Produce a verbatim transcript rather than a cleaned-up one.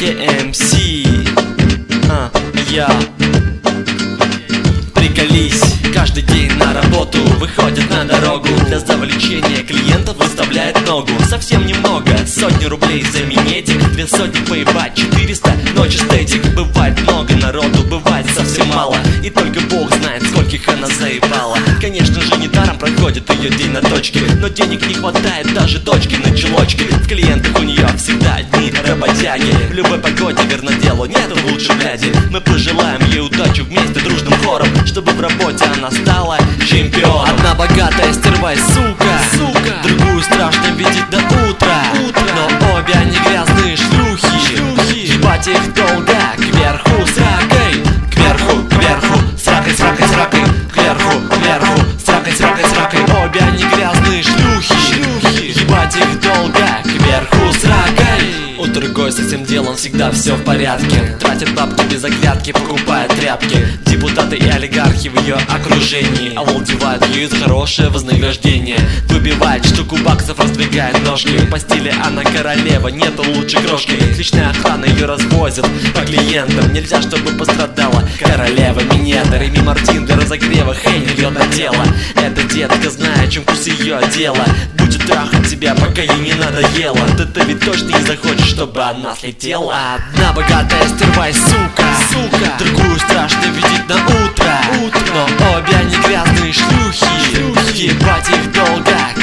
кей эм си. а, Я Приколись, каждый день на работу выходит на дорогу. Для завлечения клиентов выставляет ногу. Совсем немного, сотни рублей за минетик, две сотни поебать, четыреста ночь эстетик. Бывает много народу, бывает совсем мало, и только Бог знает, скольких она заебала. Конечно же, недаром проходит ее день на точке, но денег не хватает даже дочки на чулочке. В клиентах у нее всегда одни работяги. В любой погоде верно делу, нету лучше бляди. Мы пожелаем ей удачу вместе дружным хором, чтобы в работе она стала чемпионом. Одна богатая стерва и сука, сука, другую страшно видеть до утра, утра. Но обе они грязные шлюхи, шлюхи. Ебать их долго, кверху с ракой, кверху, кверху, с ракой, с ракой, с ракой, кверху, кверху, с ракой, с ракой, с ракой. Обе они грязные шлюхи, шлюхи. Ебать их долго, кверху с ракой. У другой с этим делом всегда все в порядке. Тратит бабки без оглядки, покупает тряпки. Депутаты и олигархи в ее окружении овладевают ее за хорошее вознаграждение. Выбивает штуку баксов, раздвигает ножки. В постели она королева, нету лучше крошки. Личная охрана ее развозит по клиентам. Нельзя, чтобы пострадала королева минета. Реми Мартин для разогрева Хейни льет на тело. Эта детка знает, чем вкус ее дела. Будет трахать тебя, пока ей не надоело. Ты-то ведь точно не захочешь, чтобы она слетела. Одна богатая стерва и сука, сука, другую страшно видеть на утро, утро. Но обе они грязные шлюхи, шлюхи. Ебать их долго,